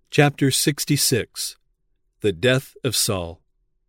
Chapter 66. The Death of Saul.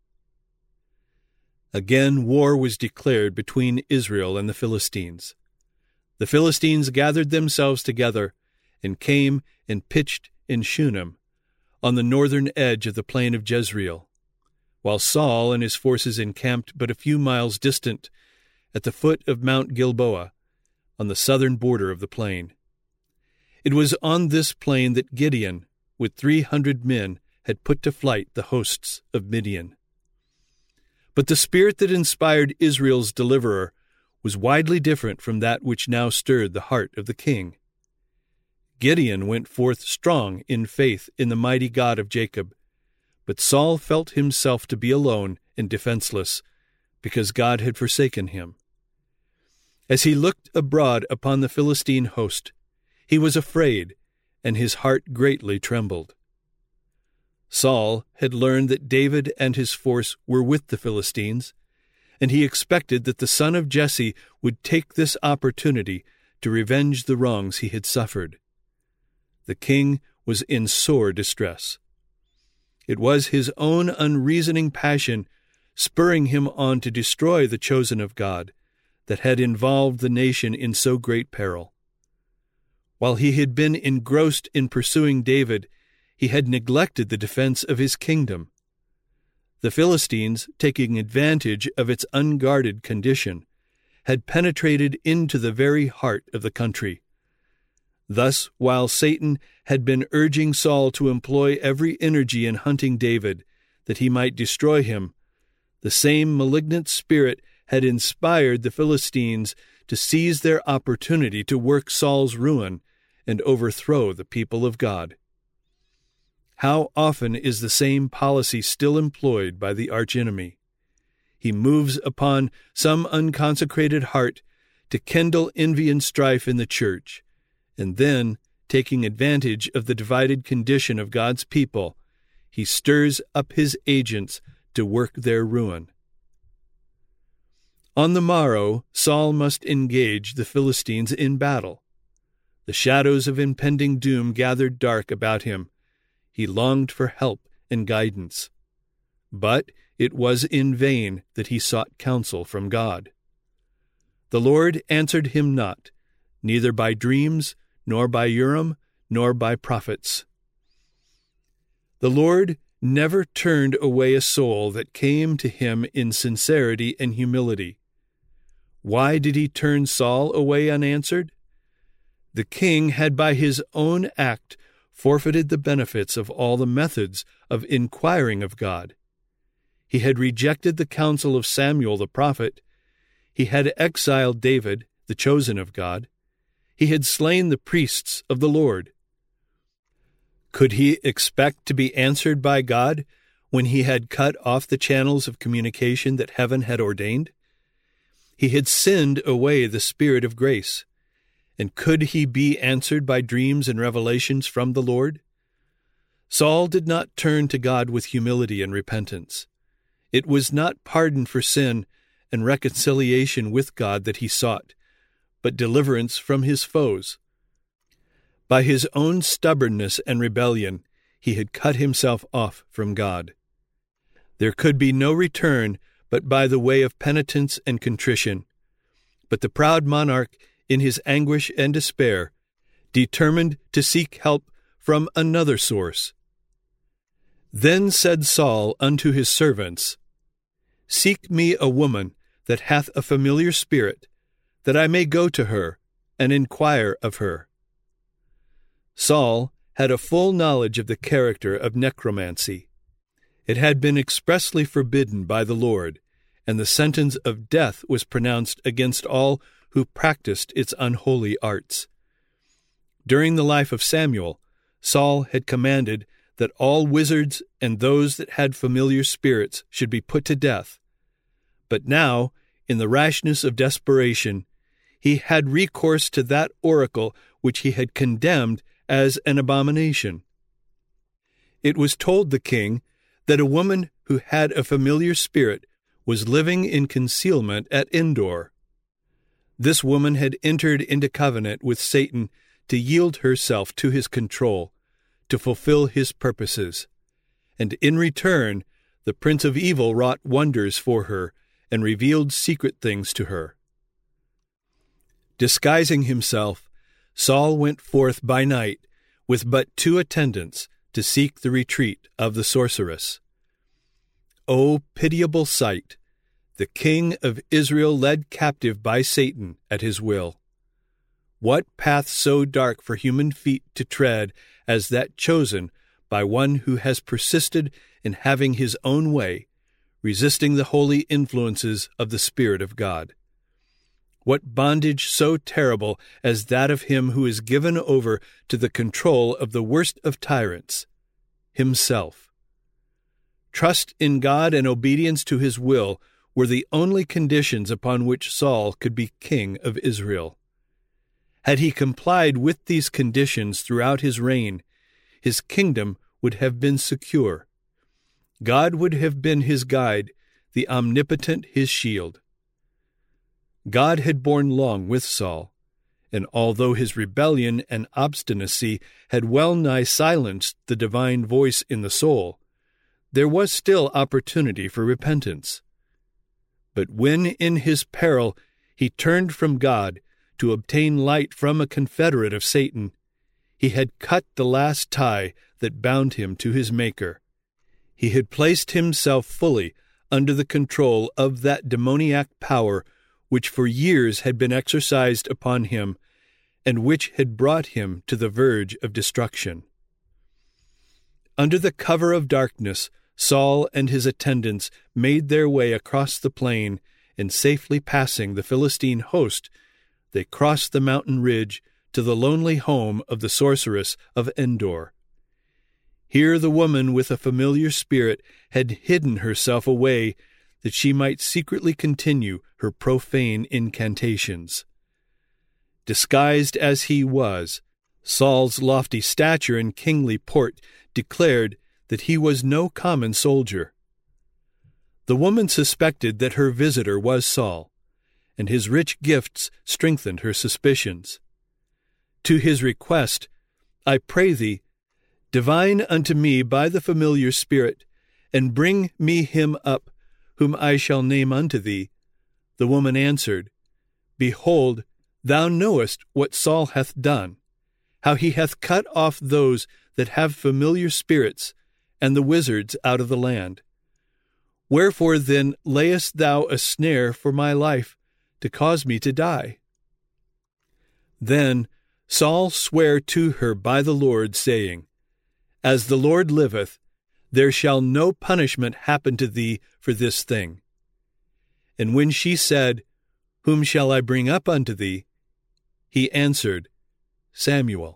Again war was declared between Israel and the Philistines. The Philistines gathered themselves together and came and pitched in Shunem, on the northern edge of the plain of Jezreel, while Saul and his forces encamped but a few miles distant at the foot of Mount Gilboa, on the southern border of the plain. It was on this plain that Gideon, with 300 men, had put to flight the hosts of Midian. But the spirit that inspired Israel's deliverer was widely different from that which now stirred the heart of the king. Gideon went forth strong in faith in the mighty God of Jacob, but Saul felt himself to be alone and defenseless, because God had forsaken him. As he looked abroad upon the Philistine host, he was afraid, and his heart greatly trembled. Saul had learned that David and his force were with the Philistines, and he expected that the son of Jesse would take this opportunity to revenge the wrongs he had suffered. The king was in sore distress. It was his own unreasoning passion, spurring him on to destroy the chosen of God, that had involved the nation in so great peril. While he had been engrossed in pursuing David, he had neglected the defense of his kingdom. The Philistines, taking advantage of its unguarded condition, had penetrated into the very heart of the country. Thus, while Satan had been urging Saul to employ every energy in hunting David, that he might destroy him, the same malignant spirit had inspired the Philistines to seize their opportunity to work Saul's ruin and overthrow the people of God. How often is the same policy still employed by the archenemy? He moves upon some unconsecrated heart to kindle envy and strife in the church, and then, taking advantage of the divided condition of God's people, he stirs up his agents to work their ruin. On the morrow, Saul must engage the Philistines in battle. The shadows of impending doom gathered dark about him. He longed for help and guidance. But it was in vain that he sought counsel from God. The Lord answered him not, neither by dreams, nor by Urim, nor by prophets. The Lord never turned away a soul that came to him in sincerity and humility. Why did he turn Saul away unanswered? The king had by his own act forfeited the benefits of all the methods of inquiring of God. He had rejected the counsel of Samuel the prophet. He had exiled David, the chosen of God. He had slain the priests of the Lord. Could he expect to be answered by God when he had cut off the channels of communication that heaven had ordained? He had sinned away the Spirit of grace. And could he be answered by dreams and revelations from the Lord? Saul did not turn to God with humility and repentance. It was not pardon for sin and reconciliation with God that he sought, but deliverance from his foes. By his own stubbornness and rebellion, he had cut himself off from God. There could be no return but by the way of penitence and contrition. But the proud monarch, in his anguish and despair, determined to seek help from another source. Then said Saul unto his servants, Seek me a woman that hath a familiar spirit, that I may go to her and inquire of her. Saul had a full knowledge of the character of necromancy. It had been expressly forbidden by the Lord, and the sentence of death was pronounced against all who practiced its unholy arts. During the life of Samuel, Saul had commanded that all wizards and those that had familiar spirits should be put to death. But now, in the rashness of desperation, he had recourse to that oracle which he had condemned as an abomination. It was told the king that a woman who had a familiar spirit was living in concealment at Endor. This woman had entered into covenant with Satan to yield herself to his control, to fulfill his purposes. And in return, the prince of evil wrought wonders for her and revealed secret things to her. Disguising himself, Saul went forth by night with but 2 attendants to seek the retreat of the sorceress. O pitiable sight! The king of Israel led captive by Satan at his will. What path so dark for human feet to tread as that chosen by one who has persisted in having his own way, resisting the holy influences of the Spirit of God? What bondage so terrible as that of him who is given over to the control of the worst of tyrants, himself? Trust in God and obedience to his will were the only conditions upon which Saul could be king of Israel. Had he complied with these conditions throughout his reign, his kingdom would have been secure. God would have been his guide, the Omnipotent his shield. God had borne long with Saul, and although his rebellion and obstinacy had well nigh silenced the divine voice in the soul, there was still opportunity for repentance. But when in his peril he turned from God to obtain light from a confederate of Satan, he had cut the last tie that bound him to his Maker. He had placed himself fully under the control of that demoniac power which for years had been exercised upon him and which had brought him to the verge of destruction. Under the cover of darkness, Saul and his attendants made their way across the plain, and safely passing the Philistine host, they crossed the mountain ridge to the lonely home of the sorceress of Endor. Here the woman with a familiar spirit had hidden herself away that she might secretly continue her profane incantations. Disguised as he was, Saul's lofty stature and kingly port declared that he was no common soldier. The woman suspected that her visitor was Saul, and his rich gifts strengthened her suspicions. To his request, "I pray thee, divine unto me by the familiar spirit, and bring me him up, whom I shall name unto thee," the woman answered, "Behold, thou knowest what Saul hath done, how he hath cut off those that have familiar spirits, and the wizards out of the land. Wherefore then layest thou a snare for my life, to cause me to die?" Then Saul sware to her by the Lord, saying, "As the Lord liveth, there shall no punishment happen to thee for this thing." And when she said, "Whom shall I bring up unto thee?" he answered, "Samuel."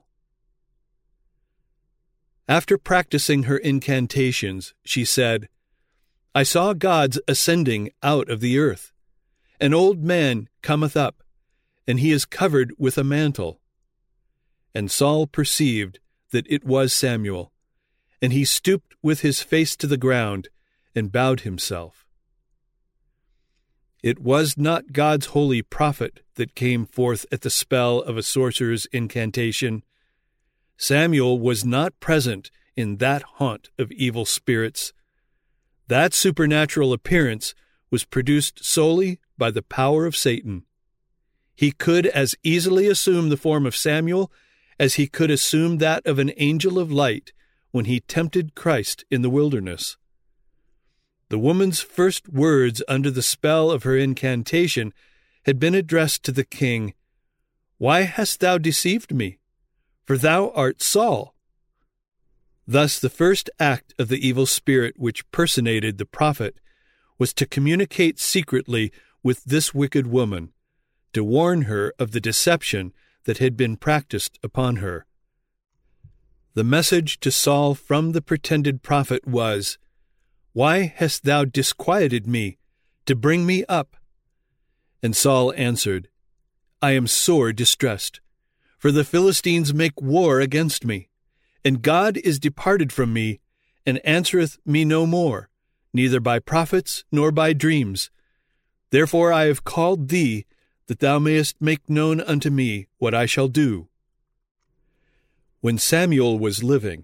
After practicing her incantations, she said, "I saw gods ascending out of the earth. An old man cometh up, and he is covered with a mantle." And Saul perceived that it was Samuel, and he stooped with his face to the ground and bowed himself. It was not God's holy prophet that came forth at the spell of a sorcerer's incantation. Samuel was not present in that haunt of evil spirits. That supernatural appearance was produced solely by the power of Satan. He could as easily assume the form of Samuel as he could assume that of an angel of light when he tempted Christ in the wilderness. The woman's first words under the spell of her incantation had been addressed to the king, "Why hast thou deceived me? For thou art Saul." Thus the first act of the evil spirit which personated the prophet was to communicate secretly with this wicked woman, to warn her of the deception that had been practiced upon her. The message to Saul from the pretended prophet was, "Why hast thou disquieted me, to bring me up?" And Saul answered, "I am sore distressed, for the Philistines make war against me, and God is departed from me, and answereth me no more, neither by prophets nor by dreams. Therefore I have called thee, that thou mayest make known unto me what I shall do." When Samuel was living,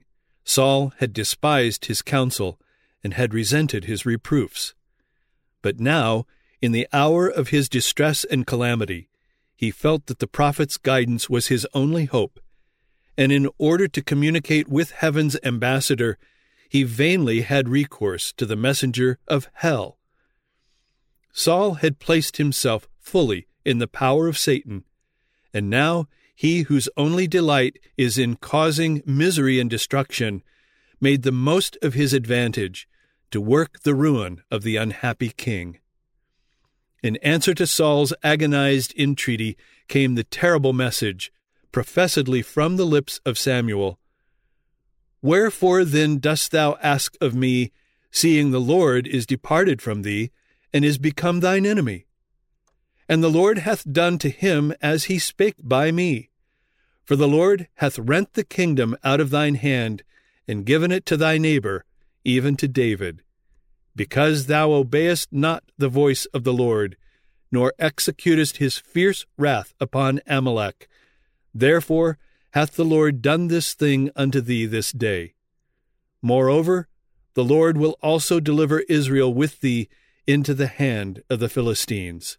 Saul had despised his counsel and had resented his reproofs. But now, in the hour of his distress and calamity, he felt that the prophet's guidance was his only hope, and in order to communicate with heaven's ambassador, he vainly had recourse to the messenger of hell. Saul had placed himself fully in the power of Satan, and now he whose only delight is in causing misery and destruction made the most of his advantage to work the ruin of the unhappy king. In answer to Saul's agonized entreaty came the terrible message, professedly from the lips of Samuel, "Wherefore then dost thou ask of me, seeing the Lord is departed from thee, and is become thine enemy? And the Lord hath done to him as he spake by me. For the Lord hath rent the kingdom out of thine hand, and given it to thy neighbor, even to David, because thou obeyest not the voice of the Lord, nor executest his fierce wrath upon Amalek. Therefore hath the Lord done this thing unto thee this day. Moreover, the Lord will also deliver Israel with thee into the hand of the Philistines."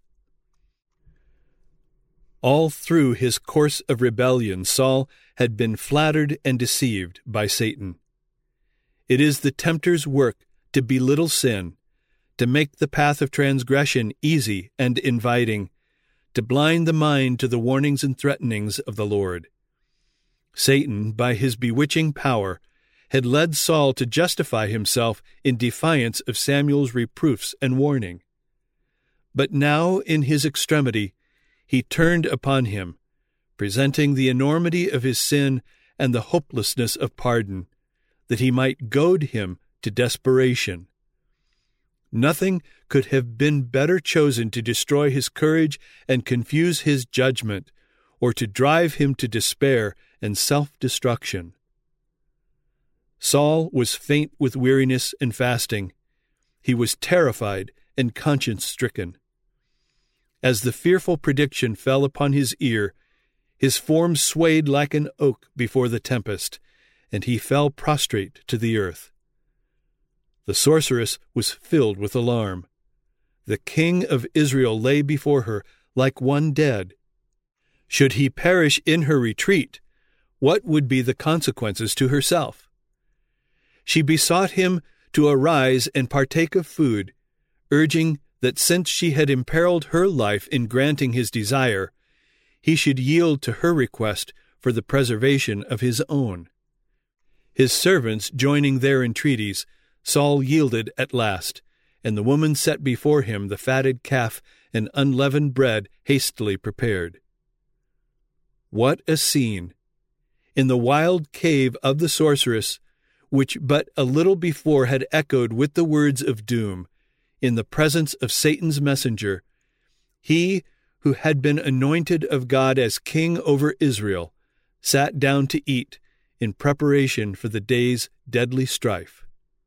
All through his course of rebellion, Saul had been flattered and deceived by Satan. It is the tempter's work to belittle sin, to make the path of transgression easy and inviting, to blind the mind to the warnings and threatenings of the Lord. Satan, by his bewitching power, had led Saul to justify himself in defiance of Samuel's reproofs and warning. But now, in his extremity, he turned upon him, presenting the enormity of his sin and the hopelessness of pardon, that he might goad him to desperation. Nothing could have been better chosen to destroy his courage and confuse his judgment, or to drive him to despair and self-destruction. Saul was faint with weariness and fasting. He was terrified and conscience-stricken. As the fearful prediction fell upon his ear, his form swayed like an oak before the tempest, and he fell prostrate to the earth. The sorceress was filled with alarm. The king of Israel lay before her like one dead. Should he perish in her retreat, what would be the consequences to herself? She besought him to arise and partake of food, urging that since she had imperiled her life in granting his desire, he should yield to her request for the preservation of his own. His servants joining their entreaties, Saul yielded at last, and the woman set before him the fatted calf and unleavened bread hastily prepared. What a scene! In the wild cave of the sorceress, which but a little before had echoed with the words of doom, in the presence of Satan's messenger, he who had been anointed of God as king over Israel sat down to eat in preparation for the day's deadly strife.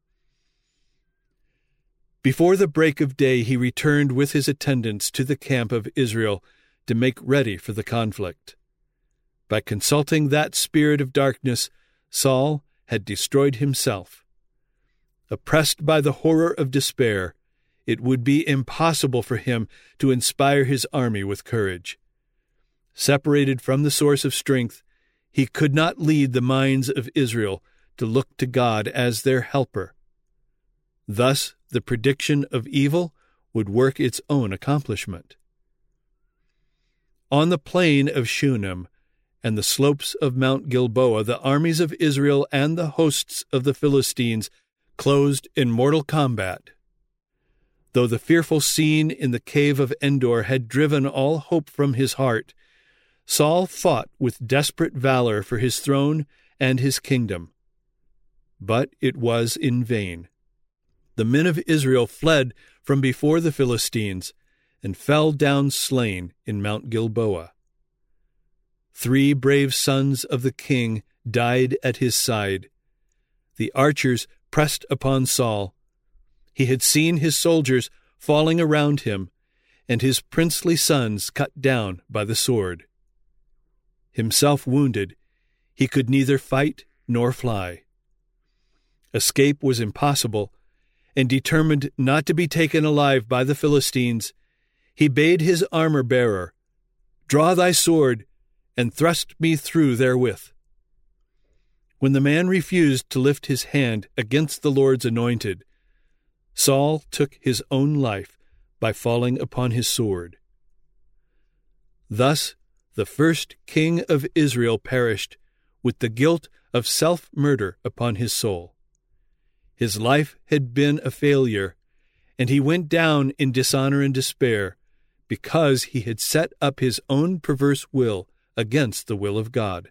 Before the break of day he returned with his attendants to the camp of Israel to make ready for the conflict. By consulting that spirit of darkness, Saul had destroyed himself. Oppressed by the horror of despair, it would be impossible for him to inspire his army with courage. Separated from the source of strength, he could not lead the minds of Israel to look to God as their helper. Thus, the prediction of evil would work its own accomplishment. On the plain of Shunem and the slopes of Mount Gilboa, the armies of Israel and the hosts of the Philistines closed in mortal combat. Though the fearful scene in the cave of Endor had driven all hope from his heart, Saul fought with desperate valor for his throne and his kingdom. But it was in vain. The men of Israel fled from before the Philistines and fell down slain in Mount Gilboa. 3 brave sons of the king died at his side. The archers pressed upon Saul. He had seen his soldiers falling around him, and his princely sons cut down by the sword. Himself wounded, he could neither fight nor fly. escape was impossible, and determined not to be taken alive by the Philistines, he bade his armor-bearer, "Draw thy sword, and thrust me through therewith." When the man refused to lift his hand against the Lord's anointed, Saul took his own life by falling upon his sword. Thus the first king of Israel perished with the guilt of self-murder upon his soul. His life had been a failure, and he went down in dishonor and despair because he had set up his own perverse will against the will of God.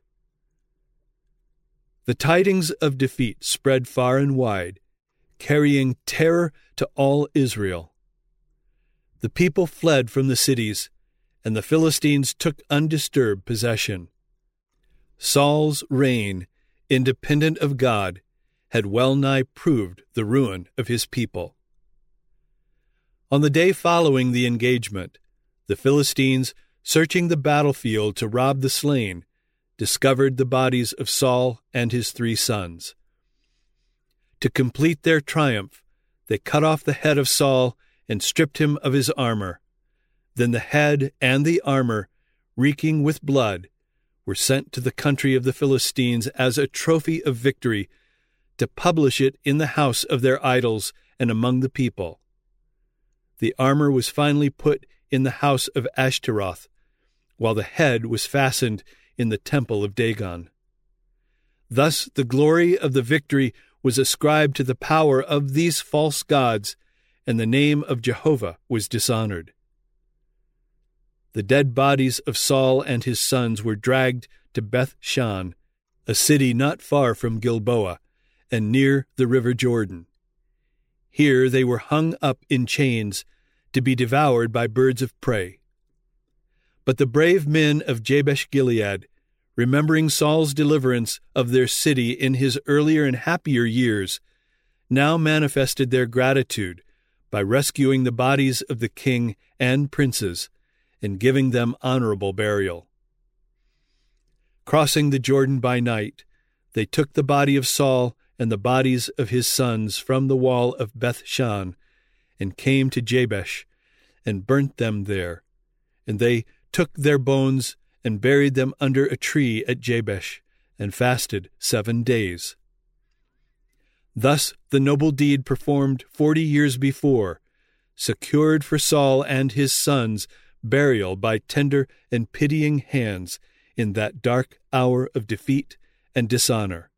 The tidings of defeat spread far and wide, carrying terror to all Israel. The people fled from the cities, and the Philistines took undisturbed possession. Saul's reign, independent of God, had well nigh proved the ruin of his people. On the day following the engagement, the Philistines, searching the battlefield to rob the slain, discovered the bodies of Saul and his 3 sons. To complete their triumph, they cut off the head of Saul and stripped him of his armor. Then the head and the armor, reeking with blood, were sent to the country of the Philistines as a trophy of victory, to publish it in the house of their idols and among the people. The armor was finally put in the house of Ashtaroth, while the head was fastened in the temple of Dagon. Thus the glory of the victory was ascribed to the power of these false gods, and the name of Jehovah was dishonored. The dead bodies of Saul and his sons were dragged to Beth-shan, a city not far from Gilboa, and near the river Jordan. Here they were hung up in chains to be devoured by birds of prey. But the brave men of Jabesh-Gilead, remembering Saul's deliverance of their city in his earlier and happier years, now manifested their gratitude by rescuing the bodies of the king and princes and giving them honorable burial. Crossing the Jordan by night, they took the body of Saul and the bodies of his sons from the wall of Beth-shan and came to Jabesh and burnt them there. And they took their bones and buried them under a tree at Jabesh and fasted 7 days. Thus the noble deed performed 40 years before secured for Saul and his sons burial by tender and pitying hands in that dark hour of defeat and dishonor.